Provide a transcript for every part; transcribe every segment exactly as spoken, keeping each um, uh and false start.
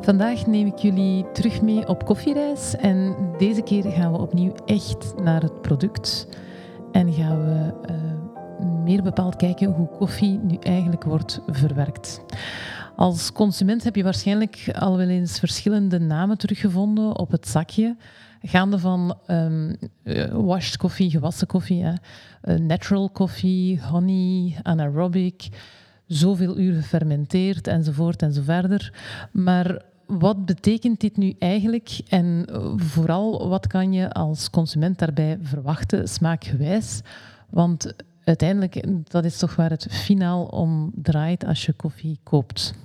Vandaag neem ik jullie terug mee op koffiereis en deze keer gaan we opnieuw echt naar het product en gaan we uh, meer bepaald kijken hoe koffie nu eigenlijk wordt verwerkt. Als consument heb je waarschijnlijk al wel eens verschillende namen teruggevonden op het zakje, gaande van um, uh, washed koffie, gewassen koffie, hè, uh, natural koffie, honey, anaerobic, zoveel uur gefermenteerd enzovoort enzoverder. Maar wat betekent dit nu eigenlijk en vooral wat kan je als consument daarbij verwachten, smaakgewijs? Want uiteindelijk, dat is toch waar het finaal om draait als je koffie koopt.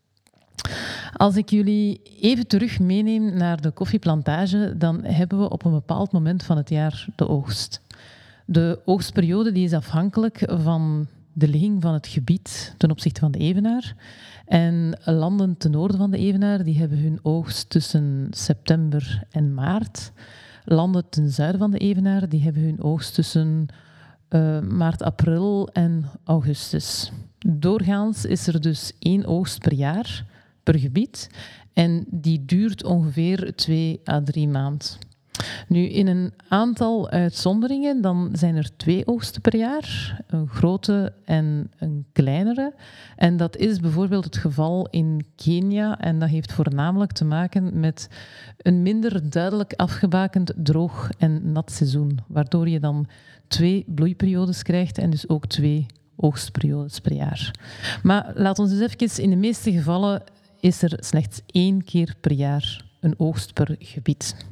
Als ik jullie even terug meeneem naar de koffieplantage, dan hebben we op een bepaald moment van het jaar de oogst. De oogstperiode die is afhankelijk van de ligging van het gebied ten opzichte van de evenaar. En landen ten noorden van de evenaar die hebben hun oogst tussen september en maart. Landen ten zuiden van de evenaar die hebben hun oogst tussen uh, maart, april en augustus. Doorgaans is er dus één oogst per jaar, per gebied. En die duurt ongeveer twee à drie maanden. Nu, in een aantal uitzonderingen dan zijn er twee oogsten per jaar, een grote en een kleinere. En dat is bijvoorbeeld het geval in Kenia en dat heeft voornamelijk te maken met een minder duidelijk afgebakend droog en nat seizoen, waardoor je dan twee bloeiperiodes krijgt en dus ook twee oogstperiodes per jaar. Maar laat ons dus even, in de meeste gevallen is er slechts één keer per jaar een oogst per gebied.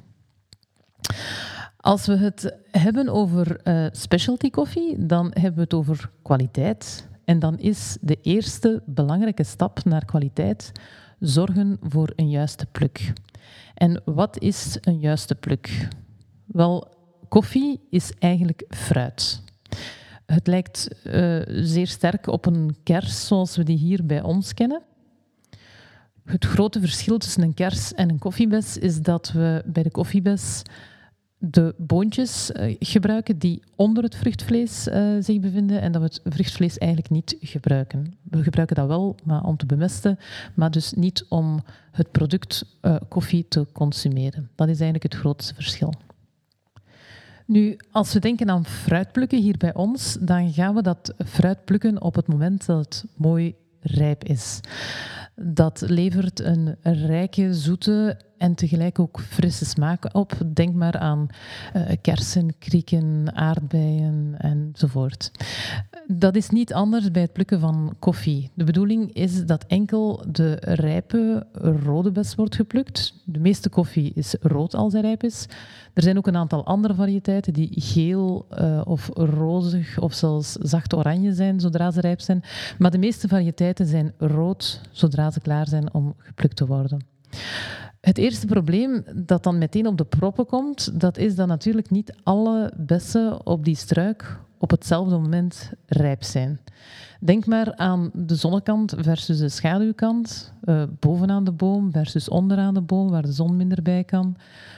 Als we het hebben over uh, specialty koffie, dan hebben we het over kwaliteit. En dan is de eerste belangrijke stap naar kwaliteit zorgen voor een juiste pluk. En wat is een juiste pluk? Wel, koffie is eigenlijk fruit. Het lijkt uh, zeer sterk op een kers zoals we die hier bij ons kennen. Het grote verschil tussen een kers en een koffiebes is dat we bij de koffiebes de boontjes uh, gebruiken die onder het vruchtvlees uh, zich bevinden en dat we het vruchtvlees eigenlijk niet gebruiken. We gebruiken dat wel maar om te bemesten, maar dus niet om het product uh, koffie te consumeren. Dat is eigenlijk het grootste verschil. Nu, als we denken aan fruitplukken hier bij ons, dan gaan we dat fruit plukken op het moment dat het mooi rijp is. Dat levert een rijke, zoete en tegelijk ook frisse smaak op. Denk maar aan uh, kersen, krieken, aardbeien enzovoort. Dat is niet anders bij het plukken van koffie. De bedoeling is dat enkel de rijpe rode bes wordt geplukt. De meeste koffie is rood als hij rijp is. Er zijn ook een aantal andere variëteiten die geel uh, of rozig of zelfs zacht oranje zijn zodra ze rijp zijn. Maar de meeste variëteiten zijn rood zodra ze klaar zijn om geplukt te worden. Het eerste probleem dat dan meteen op de proppen komt, dat is dat natuurlijk niet alle bessen op die struik op hetzelfde moment rijp zijn. Denk maar aan de zonnekant versus de schaduwkant, uh, bovenaan de boom versus onderaan de boom, waar de zon minder bij kan.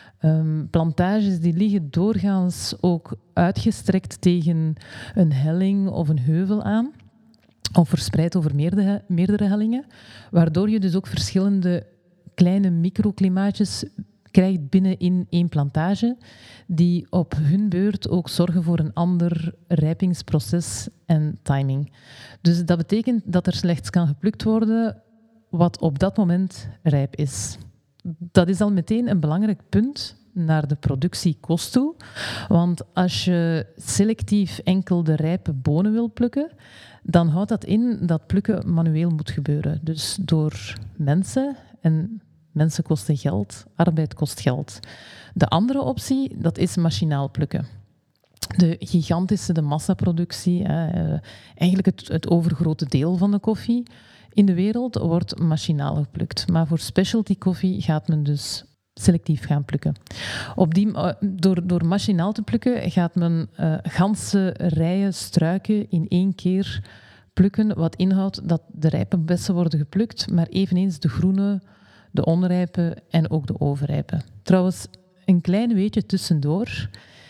Um, plantages die liggen doorgaans ook uitgestrekt tegen een helling of een heuvel aan, of verspreid over meerdere, meerdere hellingen, waardoor je dus ook verschillende kleine microklimaatjes krijgt binnen in één plantage, die op hun beurt ook zorgen voor een ander rijpingsproces en timing. Dus dat betekent dat er slechts kan geplukt worden wat op dat moment rijp is. Dat is al meteen een belangrijk punt naar de productiekost toe, want als je selectief enkel de rijpe bonen wil plukken, dan houdt dat in dat plukken manueel moet gebeuren. Dus door mensen, en mensen kosten geld, arbeid kost geld. De andere optie, dat is machinaal plukken. De gigantische de massaproductie, eh, eigenlijk het, het overgrote deel van de koffie in de wereld, wordt machinaal geplukt. Maar voor specialty koffie gaat men dus selectief gaan plukken. Op die, door, door machinaal te plukken gaat men uh, ganse rijen struiken in één keer plukken, wat inhoudt dat de rijpe bessen worden geplukt, maar eveneens de groene, de onrijpe en ook de overrijpe. Trouwens, een klein weetje tussendoor.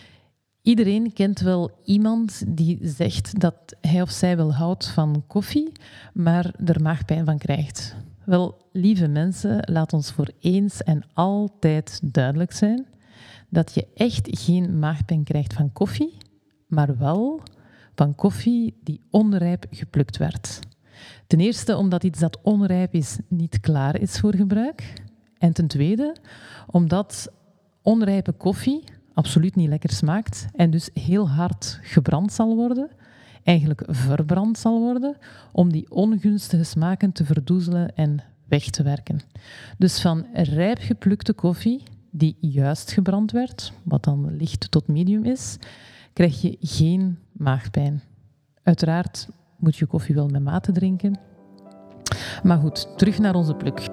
Iedereen kent wel iemand die zegt dat hij of zij wel houdt van koffie, maar er maagpijn van krijgt. Wel, lieve mensen, laat ons voor eens en altijd duidelijk zijn dat je echt geen maagpijn krijgt van koffie, maar wel van koffie die onrijp geplukt werd. Ten eerste omdat iets dat onrijp is niet klaar is voor gebruik. En ten tweede omdat onrijpe koffie absoluut niet lekker smaakt en dus heel hard gebrand zal worden, eigenlijk verbrand zal worden, om die ongunstige smaken te verdoezelen en weg te werken. Dus van rijp geplukte koffie, die juist gebrand werd, wat dan licht tot medium is, krijg je geen maagpijn. Uiteraard moet je koffie wel met mate drinken. Maar goed, terug naar onze pluk.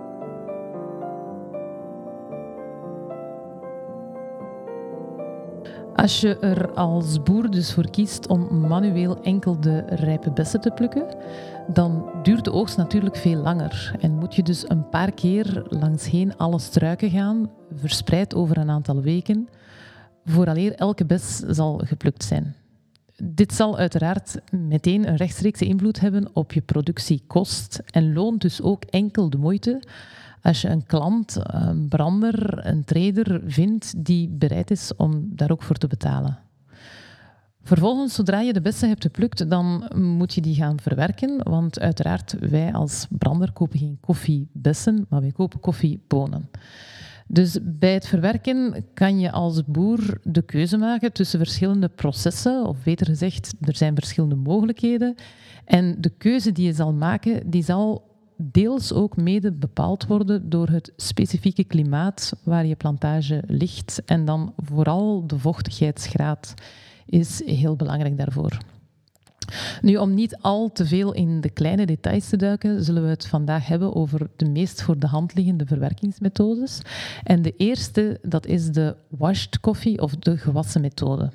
Als je er als boer dus voor kiest om manueel enkel de rijpe bessen te plukken, dan duurt de oogst natuurlijk veel langer en moet je dus een paar keer langsheen alle struiken gaan, verspreid over een aantal weken, vooraleer elke bes zal geplukt zijn. Dit zal uiteraard meteen een rechtstreekse invloed hebben op je productiekost en loont dus ook enkel de moeite als je een klant, een brander, een trader vindt die bereid is om daar ook voor te betalen. Vervolgens, zodra je de bessen hebt geplukt, dan moet je die gaan verwerken, want uiteraard, wij als brander kopen geen koffiebessen, maar wij kopen koffiebonen. Dus bij het verwerken kan je als boer de keuze maken tussen verschillende processen, of beter gezegd, er zijn verschillende mogelijkheden. En de keuze die je zal maken, die zal deels ook mede bepaald worden door het specifieke klimaat waar je plantage ligt. En dan vooral de vochtigheidsgraad is heel belangrijk daarvoor. Nu, om niet al te veel in de kleine details te duiken, zullen we het vandaag hebben over de meest voor de hand liggende verwerkingsmethodes. En de eerste, dat is de washed coffee of de gewassen methode.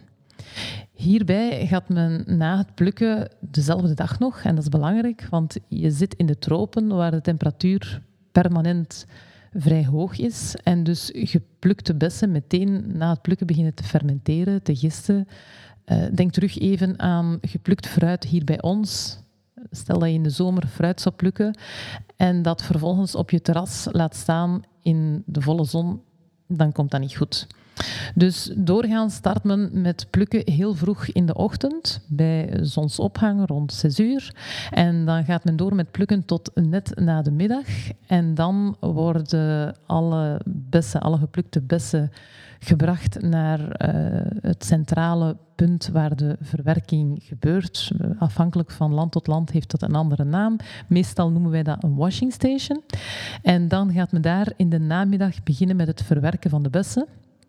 Hierbij gaat men na het plukken dezelfde dag nog, en dat is belangrijk, want je zit in de tropen waar de temperatuur permanent vrij hoog is en dus geplukte bessen meteen na het plukken beginnen te fermenteren, te gisten. Uh, denk terug even aan geplukt fruit hier bij ons. Stel dat je in de zomer fruit zou plukken en dat vervolgens op je terras laat staan in de volle zon, dan komt dat niet goed. Dus doorgaans start men met plukken heel vroeg in de ochtend, bij zonsopgang rond zes uur. En dan gaat men door met plukken tot net na de middag. En dan worden alle bessen, alle geplukte bessen gebracht naar uh, het centrale punt waar de verwerking gebeurt. Afhankelijk van land tot land heeft dat een andere naam. Meestal noemen wij dat een washing station. En dan gaat men daar in de namiddag beginnen met het verwerken van de bessen.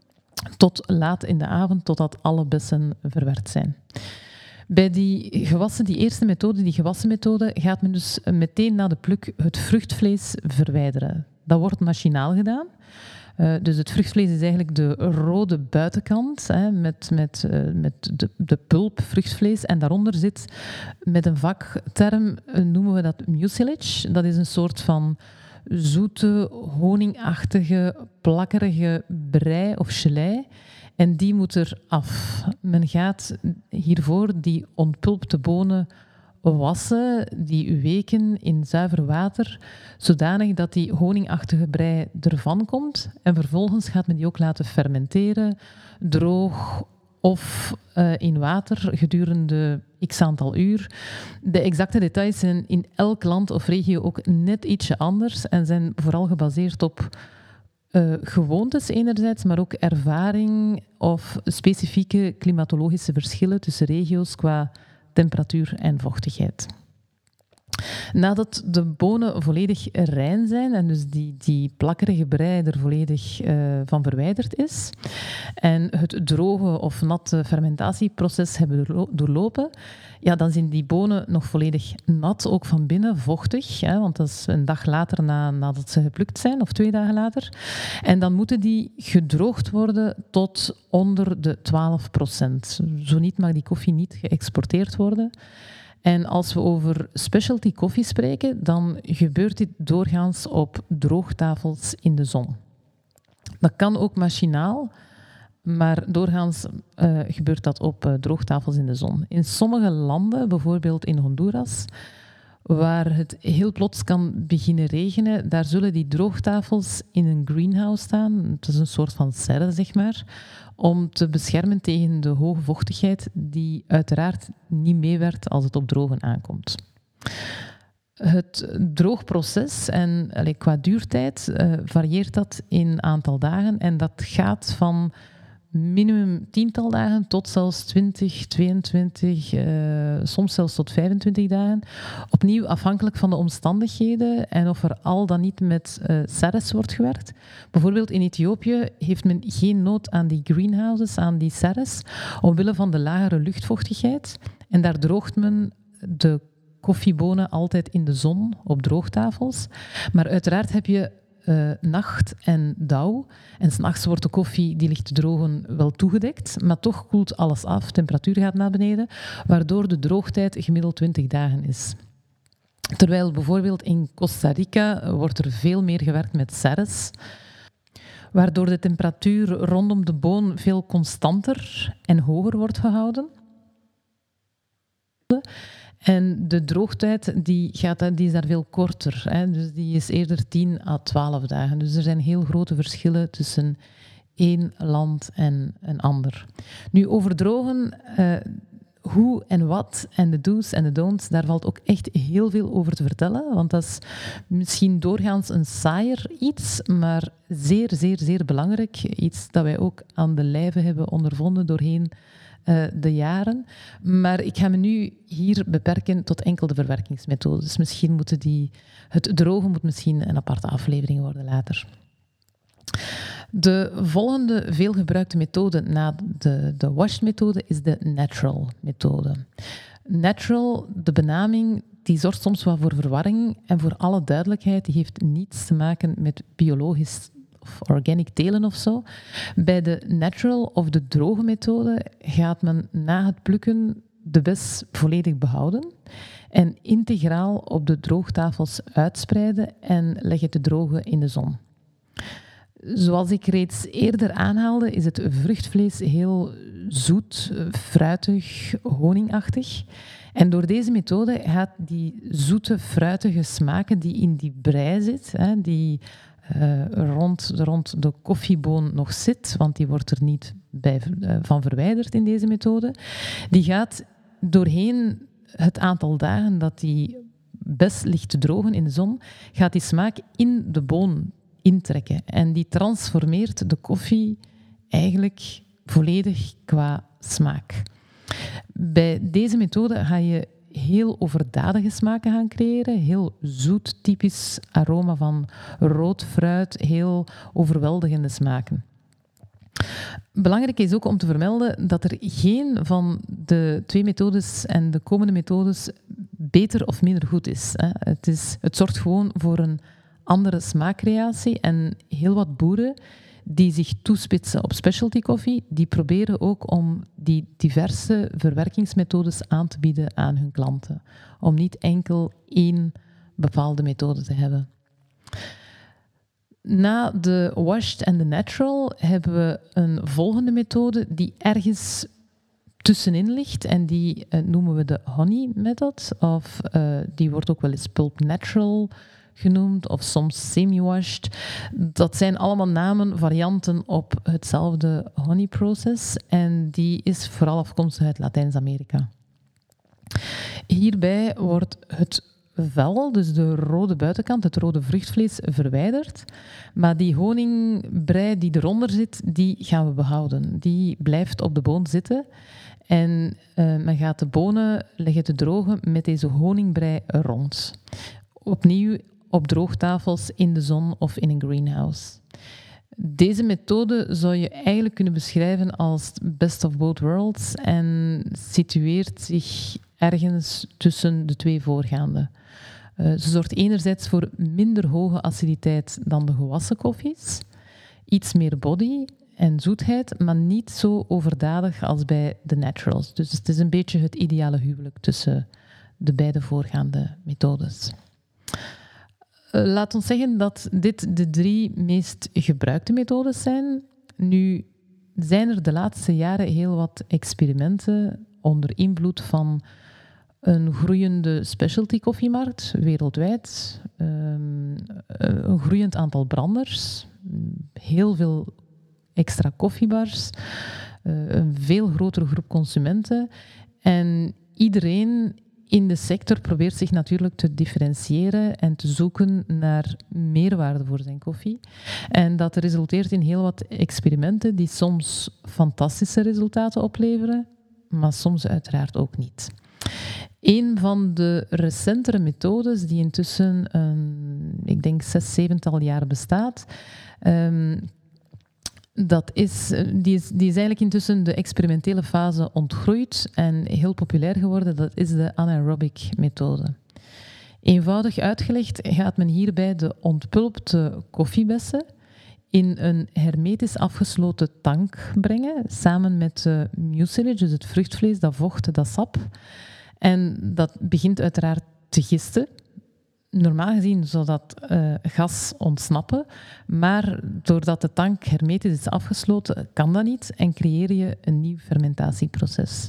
Tot laat in de avond, totdat alle bessen verwerkt zijn. Bij die gewassen, die eerste methode, die gewassen methode, gaat men dus meteen na de pluk het vruchtvlees verwijderen. Dat wordt machinaal gedaan. Uh, dus het vruchtvlees is eigenlijk de rode buitenkant, hè, met, met, uh, met de, de pulp vruchtvlees. En daaronder zit, met een vakterm, uh, noemen we dat mucilage. Dat is een soort van zoete, honingachtige, plakkerige brei of gelei. En die moet er af. Men gaat hiervoor die ontpulpte bonen wassen, die weken in zuiver water, zodanig dat die honingachtige brei ervan komt. En vervolgens gaat men die ook laten fermenteren, droog of uh, in water gedurende x aantal uur. De exacte details zijn in elk land of regio ook net ietsje anders en zijn vooral gebaseerd op uh, gewoontes enerzijds, maar ook ervaring of specifieke klimatologische verschillen tussen regio's qua temperatuur en vochtigheid. Nadat de bonen volledig rein zijn en dus die, die plakkerige brei er volledig uh, van verwijderd is en het droge of natte fermentatieproces hebben doorlopen, ja, dan zijn die bonen nog volledig nat, ook van binnen, vochtig, hè, want dat is een dag later na, nadat ze geplukt zijn, of twee dagen later. En dan moeten die gedroogd worden tot onder de twaalf procent. Zo niet mag die koffie niet geëxporteerd worden. En als we over specialty koffie spreken, dan gebeurt dit doorgaans op droogtafels in de zon. Dat kan ook machinaal, maar doorgaans uh, gebeurt dat op uh, droogtafels in de zon. In sommige landen, bijvoorbeeld in Honduras, Waar het heel plots kan beginnen regenen, daar zullen die droogtafels in een greenhouse staan. Het is een soort van serre, zeg maar, om te beschermen tegen de hoge vochtigheid die uiteraard niet meewerkt als het op drogen aankomt. Het droogproces, en allee, qua duurtijd, uh, varieert dat in aantal dagen. En dat gaat van minimum tiental dagen tot zelfs twintig, tweeëntwintig, uh, soms zelfs tot vijfentwintig dagen. Opnieuw afhankelijk van de omstandigheden en of er al dan niet met uh, serres wordt gewerkt. Bijvoorbeeld in Ethiopië heeft men geen nood aan die greenhouses, aan die serres, omwille van de lagere luchtvochtigheid. En daar droogt men de koffiebonen altijd in de zon op droogtafels. Maar uiteraard heb je uh, nacht en dauw. En 's nachts wordt de koffie die ligt te drogen wel toegedekt, maar toch koelt alles af, temperatuur gaat naar beneden, waardoor de droogtijd gemiddeld twintig dagen is. Terwijl bijvoorbeeld in Costa Rica wordt er veel meer gewerkt met serres, waardoor de temperatuur rondom de boon veel constanter en hoger wordt gehouden. En de droogtijd die gaat, die is daar veel korter. Hè. Dus die is eerder tien à twaalf dagen. Dus er zijn heel grote verschillen tussen één land en een ander. Nu, over drogen, uh, hoe en wat en de do's en de don'ts, daar valt ook echt heel veel over te vertellen. Want dat is misschien doorgaans een saaier iets, maar zeer, zeer, zeer belangrijk. Iets dat wij ook aan de lijve hebben ondervonden doorheen Uh, de jaren. Maar ik ga me nu hier beperken tot enkel de verwerkingsmethodes. Misschien moeten die, het drogen moet misschien een aparte aflevering worden later. De volgende veelgebruikte methode na de, de washed-methode is de natural-methode. Natural, de benaming, die zorgt soms wat voor verwarring. En voor alle duidelijkheid, die heeft niets te maken met biologisch of organic telen of zo. Bij de natural of de droge methode gaat men na het plukken de bes volledig behouden en integraal op de droogtafels uitspreiden en leggen te drogen in de zon. Zoals ik reeds eerder aanhaalde, is het vruchtvlees heel zoet, fruitig, honingachtig. En door deze methode gaat die zoete, fruitige smaken die in die brei zit, hè, die Uh, rond, rond de koffieboon nog zit, want die wordt er niet bij, uh, van verwijderd in deze methode, die gaat doorheen het aantal dagen dat die bes ligt te drogen in de zon, gaat die smaak in de boon intrekken. En die transformeert de koffie eigenlijk volledig qua smaak. Bij deze methode ga je heel overdadige smaken gaan creëren. Heel zoet, typisch aroma van rood fruit. Heel overweldigende smaken. Belangrijk is ook om te vermelden dat er geen van de twee methodes en de komende methodes beter of minder goed is. Het is, het zorgt gewoon voor een andere smaakcreatie. En heel wat boeren die zich toespitsen op specialty koffie, die proberen ook om die diverse verwerkingsmethodes aan te bieden aan hun klanten. Om niet enkel één bepaalde methode te hebben. Na de washed en de natural hebben we een volgende methode die ergens tussenin ligt en die uh, noemen we de honey method. Of uh, die wordt ook wel eens pulp natural genoemd of soms semi-washed. Dat zijn allemaal namen, varianten op hetzelfde honey process en die is vooral afkomstig uit Latijns-Amerika. Hierbij wordt het vel, dus de rode buitenkant, het rode vruchtvlees, verwijderd. Maar die honingbrei die eronder zit, die gaan we behouden. Die blijft op de boon zitten. En uh, men gaat de bonen leggen te drogen met deze honingbrei rond. Opnieuw op droogtafels, in de zon of in een greenhouse. Deze methode zou je eigenlijk kunnen beschrijven als best of both worlds en situeert zich ergens tussen de twee voorgaande. Uh, ze zorgt enerzijds voor minder hoge aciditeit dan de gewassen koffies, iets meer body en zoetheid, maar niet zo overdadig als bij de naturals. Dus het is een beetje het ideale huwelijk tussen de beide voorgaande methodes. Uh, laat ons zeggen dat dit de drie meest gebruikte methodes zijn. Nu zijn er de laatste jaren heel wat experimenten onder invloed van een groeiende specialty koffiemarkt wereldwijd, um, een groeiend aantal branders, heel veel extra koffiebars, uh, een veel grotere groep consumenten. En iedereen in de sector probeert zich natuurlijk te differentiëren en te zoeken naar meerwaarde voor zijn koffie. En dat resulteert in heel wat experimenten die soms fantastische resultaten opleveren, maar soms uiteraard ook niet. Een van de recentere methodes die intussen, um, ik denk, zes, zevental jaar bestaat, um, dat is, die, is, die is eigenlijk intussen de experimentele fase ontgroeid en heel populair geworden. Dat is de anaerobic methode. Eenvoudig uitgelegd gaat men hierbij de ontpulpte koffiebessen in een hermetisch afgesloten tank brengen, samen met uh, mucilage, dus het vruchtvlees, dat vocht, dat sap. En dat begint uiteraard te gisten. Normaal gezien zou dat uh, gas ontsnappen, maar doordat de tank hermetisch is afgesloten, kan dat niet en creëer je een nieuw fermentatieproces.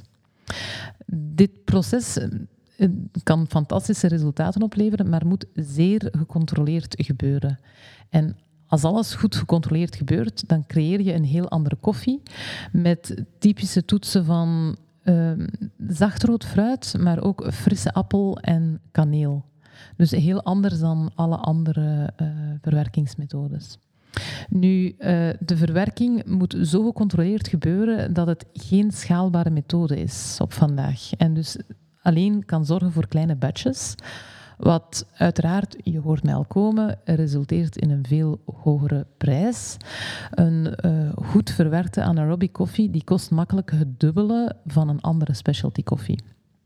Dit proces uh, kan fantastische resultaten opleveren, maar moet zeer gecontroleerd gebeuren. En als alles goed gecontroleerd gebeurt, dan creëer je een heel andere koffie met typische toetsen van uh, zachtrood fruit, maar ook frisse appel en kaneel. Dus heel anders dan alle andere uh, verwerkingsmethodes. Nu, uh, de verwerking moet zo gecontroleerd gebeuren dat het geen schaalbare methode is op vandaag. En dus alleen kan zorgen voor kleine batches, wat uiteraard, je hoort mij al komen, resulteert in een veel hogere prijs. Een uh, goed verwerkte anaerobic koffie die kost makkelijk het dubbele van een andere specialty koffie.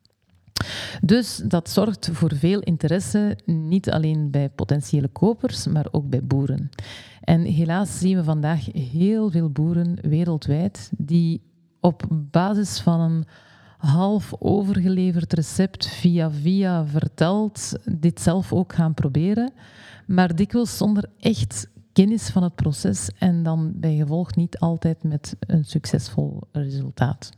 Dus dat zorgt voor veel interesse, niet alleen bij potentiële kopers, maar ook bij boeren. En helaas zien we vandaag heel veel boeren wereldwijd die op basis van een half overgeleverd recept via via verteld dit zelf ook gaan proberen, maar dikwijls zonder echt kennis van het proces en dan bij gevolg niet altijd met een succesvol resultaat.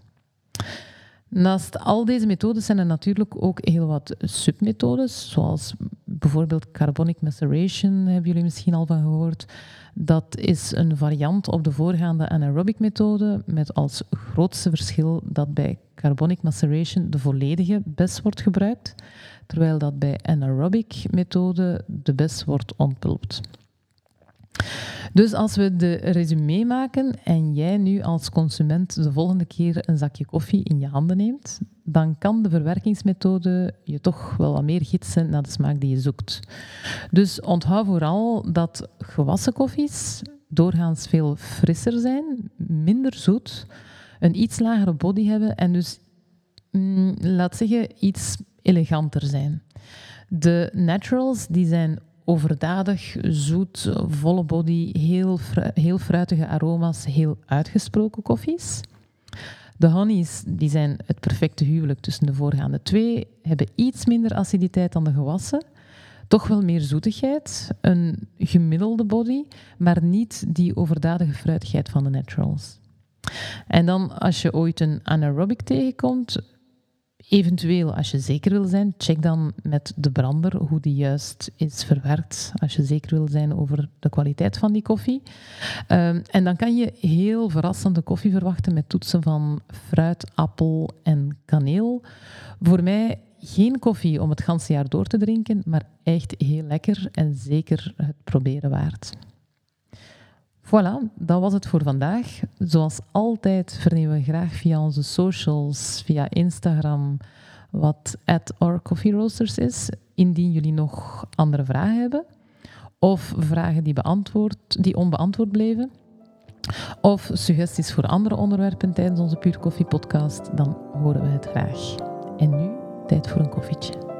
Naast al deze methodes zijn er natuurlijk ook heel wat submethodes, zoals bijvoorbeeld carbonic maceration, hebben jullie misschien al van gehoord. Dat is een variant op de voorgaande anaerobic methode, met als grootste verschil dat bij carbonic maceration de volledige bes wordt gebruikt, terwijl dat bij anaerobic methode de bes wordt ontpulpt. Dus als we de resume maken en jij nu als consument de volgende keer een zakje koffie in je handen neemt, dan kan de verwerkingsmethode je toch wel wat meer gidsen naar de smaak die je zoekt. Dus onthoud vooral dat gewassen koffies doorgaans veel frisser zijn, minder zoet, een iets lagere body hebben en dus, mm, laat zeggen, iets eleganter zijn. De naturals die zijn overdadig, zoet, volle body, heel, fru- heel fruitige aroma's, heel uitgesproken koffies. De honeys die zijn het perfecte huwelijk tussen de voorgaande twee, hebben iets minder aciditeit dan de gewassen, toch wel meer zoetigheid, een gemiddelde body, maar niet die overdadige fruitigheid van de naturals. En dan, als je ooit een anaerobic tegenkomt, eventueel, als je zeker wil zijn, check dan met de brander hoe die juist is verwerkt, als je zeker wil zijn over de kwaliteit van die koffie. Um, en dan kan je heel verrassende koffie verwachten met toetsen van fruit, appel en kaneel. Voor mij geen koffie om het ganse jaar door te drinken, maar echt heel lekker en zeker het proberen waard. Voilà, dat was het voor vandaag. Zoals altijd vernemen we graag via onze socials, via Instagram, wat at our coffee roasters is. Indien jullie nog andere vragen hebben, of vragen die, beantwoord, die onbeantwoord bleven, of suggesties voor andere onderwerpen tijdens onze Pure Koffie podcast, dan horen we het graag. En nu, tijd voor een koffietje.